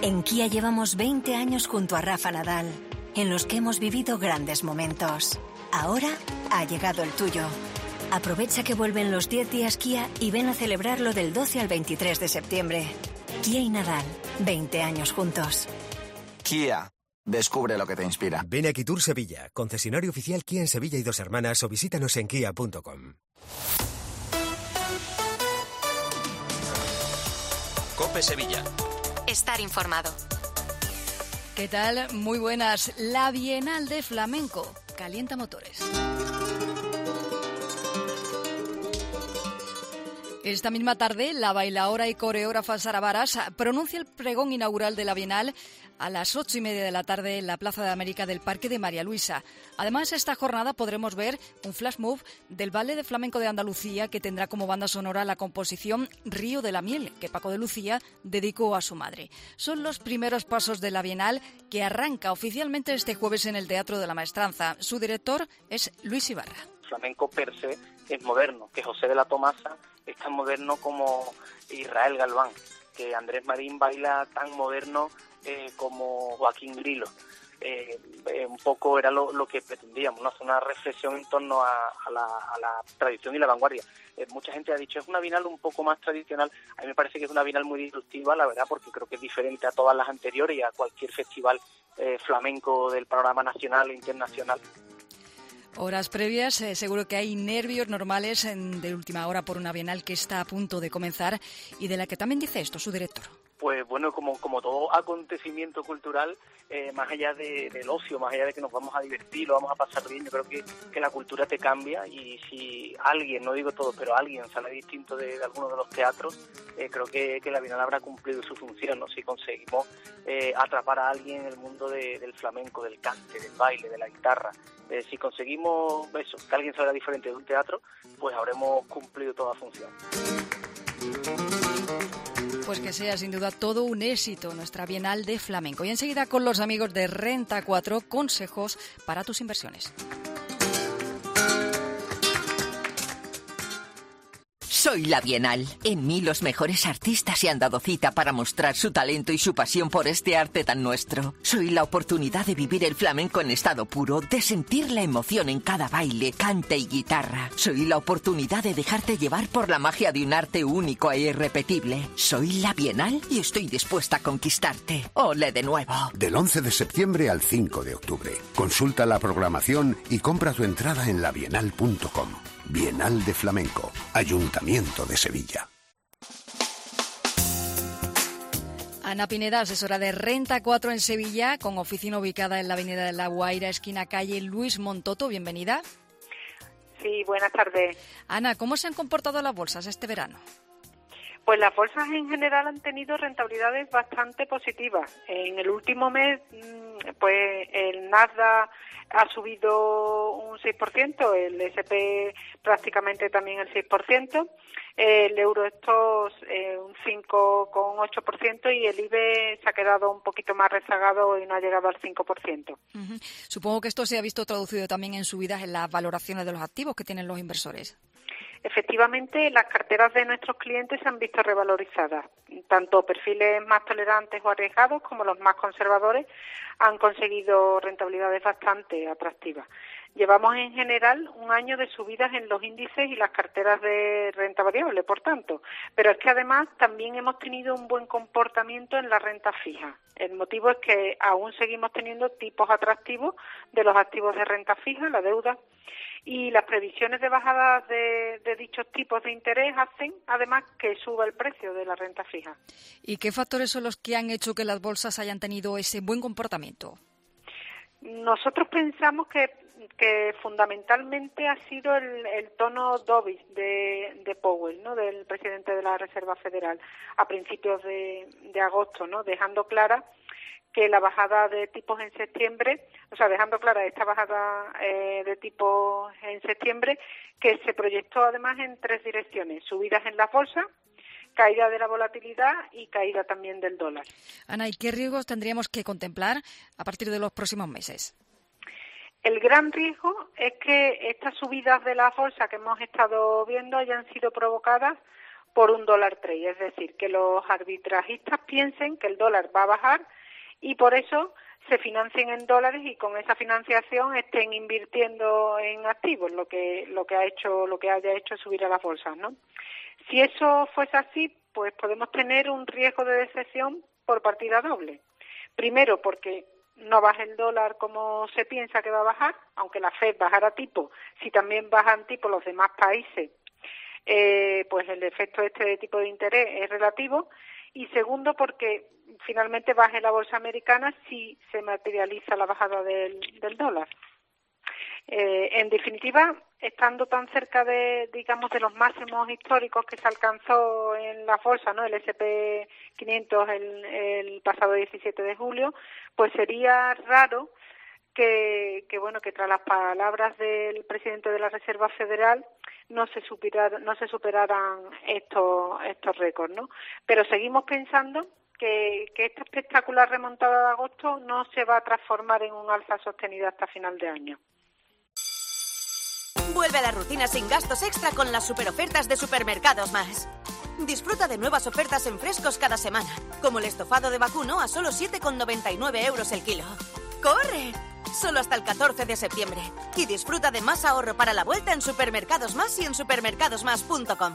En Kia llevamos 20 años junto a Rafa Nadal, en los que hemos vivido grandes momentos. Ahora ha llegado el tuyo. Aprovecha que vuelven los 10 días Kia y ven a celebrarlo del 12 al 23 de septiembre. Kia y Nadal, 20 años juntos. Kia, descubre lo que te inspira. Ven a Quitur Sevilla, concesionario oficial Kia en Sevilla y Dos Hermanas, o visítanos en kia.com. COPE Sevilla. Estar informado. ¿Qué tal? Muy buenas. La Bienal de Flamenco calienta motores. Esta misma tarde, la bailaora y coreógrafa Sara Varas pronuncia el pregón inaugural de la Bienal a las 8:30 de la tarde en la Plaza de América del Parque de María Luisa. Además, esta jornada podremos ver un flash mob del Ballet de Flamenco de Andalucía, que tendrá como banda sonora la composición Río de la Miel, que Paco de Lucía dedicó a su madre. Son los primeros pasos de la Bienal, que arranca oficialmente este jueves en el Teatro de la Maestranza. Su director es Luis Ibarra. Flamenco per se es moderno, que José de la Tomasa es tan moderno como Israel Galván, que Andrés Marín baila tan moderno como Joaquín Grilo. Un poco era lo que pretendíamos, ¿no? Hacer una reflexión en torno a la tradición y la vanguardia. Mucha gente ha dicho, es una Bienal un poco más tradicional. A mí me parece que es una Bienal muy disruptiva, la verdad, porque creo que es diferente a todas las anteriores y a cualquier festival flamenco del panorama nacional e internacional. Horas previas, seguro que hay nervios normales de última hora por una Bienal que está a punto de comenzar y de la que también dice esto su director. Pues bueno, como todo acontecimiento cultural, más allá del ocio, más allá de que nos vamos a divertir, lo vamos a pasar bien, yo creo que la cultura te cambia, y si alguien, no digo todo, pero alguien sale distinto de alguno de los teatros, creo que la Bienal habrá cumplido su función, ¿no? Si conseguimos atrapar a alguien en el mundo del flamenco, del cante, del baile, de la guitarra, si conseguimos eso, que alguien salga diferente de un teatro, pues habremos cumplido toda función. Pues que sea sin duda todo un éxito nuestra Bienal de Flamenco. Y enseguida con los amigos de Renta 4, consejos para tus inversiones. Soy la Bienal. En mí los mejores artistas se han dado cita para mostrar su talento y su pasión por este arte tan nuestro. Soy la oportunidad de vivir el flamenco en estado puro, de sentir la emoción en cada baile, cante y guitarra. Soy la oportunidad de dejarte llevar por la magia de un arte único e irrepetible. Soy la Bienal y estoy dispuesta a conquistarte. ¡Ole de nuevo! Del 11 de septiembre al 5 de octubre. Consulta la programación y compra tu entrada en labienal.com. Bienal de Flamenco, Ayuntamiento de Sevilla. Ana Pineda, asesora de Renta 4 en Sevilla, con oficina ubicada en la avenida de La Guaira, esquina calle Luis Montoto. Bienvenida. Sí, buenas tardes. Ana, ¿cómo se han comportado las bolsas este verano? Pues las bolsas en general han tenido rentabilidades bastante positivas. En el último mes, pues el Nasdaq ha subido un 6%, el S&P prácticamente también el 6%, el Eurostoxx un 5,8% y el IBEX se ha quedado un poquito más rezagado y no ha llegado al 5%. Uh-huh. Supongo que esto se ha visto traducido también en subidas en las valoraciones de los activos que tienen los inversores. Efectivamente, las carteras de nuestros clientes se han visto revalorizadas. Tanto perfiles más tolerantes o arriesgados como los más conservadores han conseguido rentabilidades bastante atractivas. Llevamos en general un año de subidas en los índices y las carteras de renta variable, por tanto. Pero es que además también hemos tenido un buen comportamiento en la renta fija. El motivo es que aún seguimos teniendo tipos atractivos de los activos de renta fija, la deuda, y las previsiones de bajadas de dichos tipos de interés hacen además que suba el precio de la renta fija. ¿Y qué factores son los que han hecho que las bolsas hayan tenido ese buen comportamiento? Nosotros pensamos que fundamentalmente ha sido el tono dovish de Powell, ¿no?, del presidente de la Reserva Federal a principios de agosto, ¿no?, dejando clara que la bajada de tipos en septiembre, dejando clara esta bajada de tipos en septiembre, que se proyectó además en tres direcciones: subidas en las bolsas, caída de la volatilidad y caída también del dólar. Ana, ¿y qué riesgos tendríamos que contemplar a partir de los próximos meses? El gran riesgo es que estas subidas de la bolsa que hemos estado viendo hayan sido provocadas por un dólar trade, es decir, que los arbitrajistas piensen que el dólar va a bajar y por eso se financien en dólares y con esa financiación estén invirtiendo en activos, lo que haya hecho subir a las bolsas, ¿no? Si eso fuese así, pues podemos tener un riesgo de decepción por partida doble. Primero, porque no baja el dólar como se piensa que va a bajar, aunque la FED bajara tipo, si también bajan tipo los demás países, pues el efecto de tipo de interés es relativo. Y segundo, porque finalmente baje la bolsa americana si se materializa la bajada del dólar. En definitiva, estando tan cerca de los máximos históricos que se alcanzó en la bolsa, ¿no? El S&P 500 el pasado 17 de julio, pues sería raro que tras las palabras del presidente de la Reserva Federal no se superaran estos récords, ¿no? Pero seguimos pensando que esta espectacular remontada de agosto no se va a transformar en un alza sostenida hasta final de año. Vuelve a la rutina sin gastos extra con las superofertas de Supermercados Más. Disfruta de nuevas ofertas en frescos cada semana, como el estofado de vacuno a solo 7,99 € el kilo. ¡Corre! Solo hasta el 14 de septiembre. Y disfruta de más ahorro para la vuelta en Supermercados Más y en supermercadosmás.com.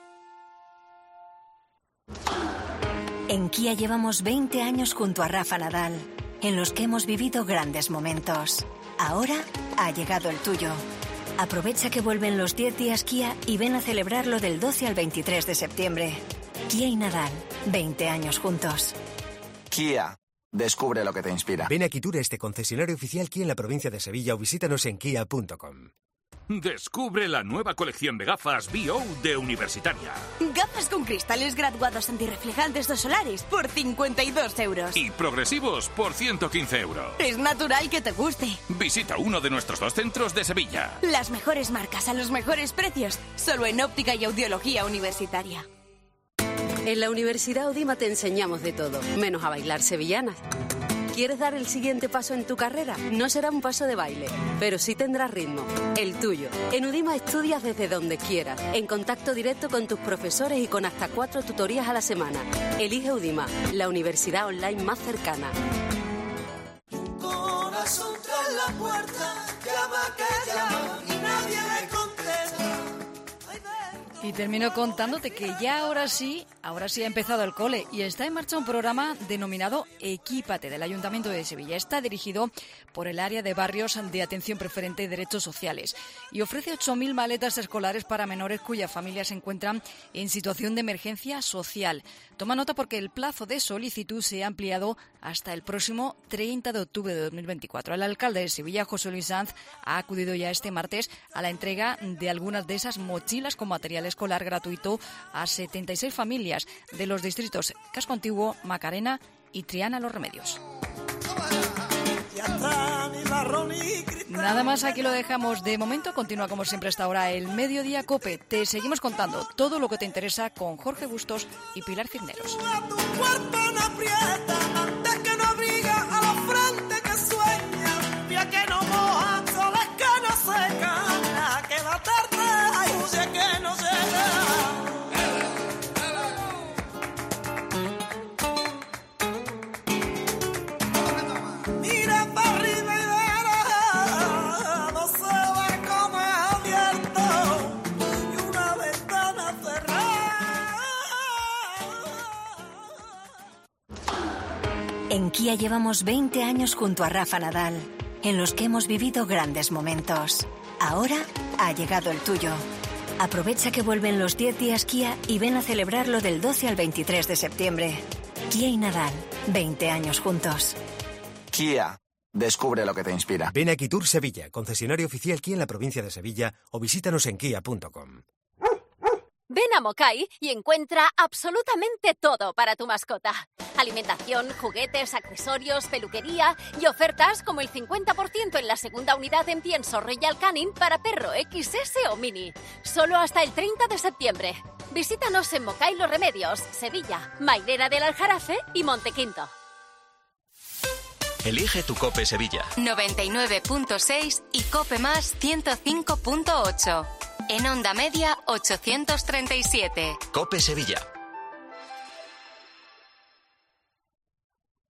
En Kia llevamos 20 años junto a Rafa Nadal, en los que hemos vivido grandes momentos. Ahora ha llegado el tuyo. Aprovecha que vuelven los 10 días Kia y ven a celebrarlo del 12 al 23 de septiembre. Kia y Nadal, 20 años juntos. Kia, descubre lo que te inspira. Ven a Quitur, este concesionario oficial Kia en la provincia de Sevilla, o visítanos en kia.com. Descubre la nueva colección de gafas BO de Universitaria. Gafas con cristales graduados antirreflejantes de solares por 52 €. Y progresivos por 115 €. Es natural que te guste. Visita uno de nuestros 2 centros de Sevilla. Las mejores marcas a los mejores precios, solo en Óptica y Audiología Universitaria. En la Universidad Audima te enseñamos de todo, menos a bailar sevillanas. ¿Quieres dar el siguiente paso en tu carrera? No será un paso de baile, pero sí tendrás ritmo, el tuyo. En Udima estudias desde donde quieras, en contacto directo con tus profesores y con hasta 4 tutorías a la semana. Elige Udima, la universidad online más cercana. Corazón tras la puerta, llama que llama y nadie me contesta. Y termino contándote que ya ahora sí ha empezado el cole y está en marcha un programa denominado Equípate del Ayuntamiento de Sevilla. Está dirigido por el área de barrios de atención preferente y derechos sociales y ofrece 8.000 maletas escolares para menores cuyas familias se encuentran en situación de emergencia social. Toma nota porque el plazo de solicitud se ha ampliado hasta el próximo 30 de octubre de 2024. El alcalde de Sevilla, José Luis Sanz, ha acudido ya este martes a la entrega de algunas de esas mochilas con material escolar gratuito a 76 familias de los distritos Casco Antiguo, Macarena y Triana Los Remedios. Nada más, aquí lo dejamos. De momento continúa como siempre hasta ahora el Mediodía COPE. Te seguimos contando todo lo que te interesa con Jorge Bustos y Pilar Cisneros. En Kia llevamos 20 años junto a Rafa Nadal, en los que hemos vivido grandes momentos. Ahora ha llegado el tuyo. Aprovecha que vuelven los 10 días Kia y ven a celebrarlo del 12 al 23 de septiembre. Kia y Nadal, 20 años juntos. Kia, descubre lo que te inspira. Ven a Quitur Sevilla, concesionario oficial Kia en la provincia de Sevilla, o visítanos en kia.com. Ven a Mokai y encuentra absolutamente todo para tu mascota. Alimentación, juguetes, accesorios, peluquería y ofertas como el 50% en la segunda unidad en pienso Royal Canin para perro XS o Mini. Solo hasta el 30 de septiembre. Visítanos en Mokai Los Remedios, Sevilla, Mairena del Aljarafe y Montequinto. Elige tu COPE Sevilla. 99.6 y COPE Más 105.8. En Onda Media 837. Cope Sevilla.